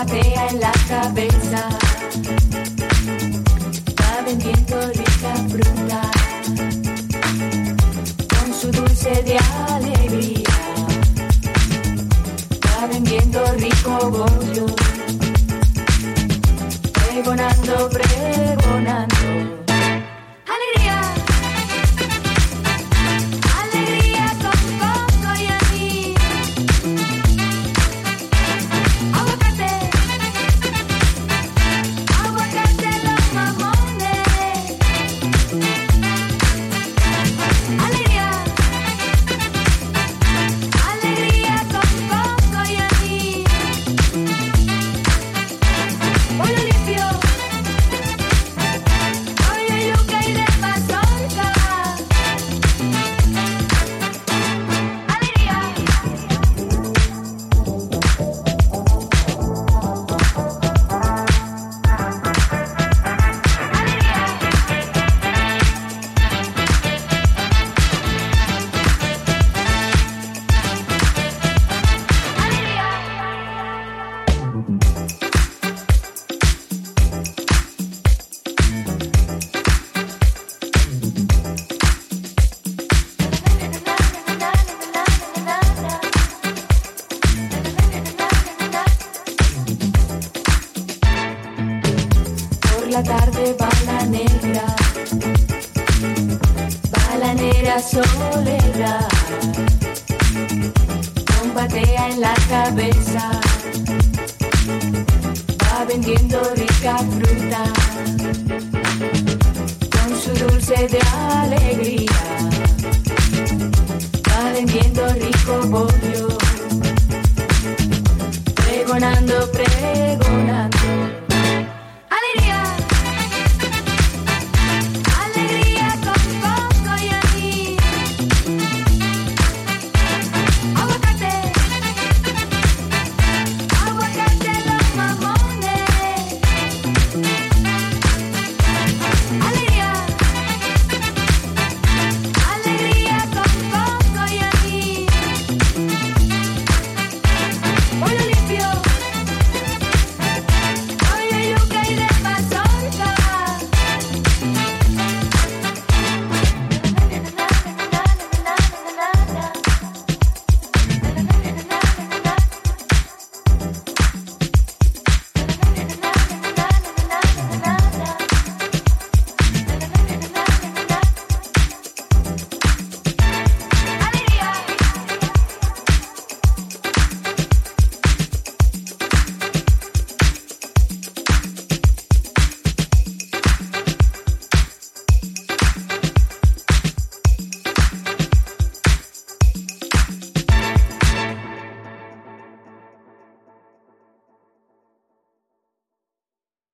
batea en la cabeza, va vendiendo rica fruta, con su dulce de alegría, va vendiendo rico bollo, pregonando, pregonando. La tarde va la negra soledad, con batea en la cabeza, va vendiendo rica fruta, con su dulce de alegría, va vendiendo rico bollo, pregonando, pregonando. Hola.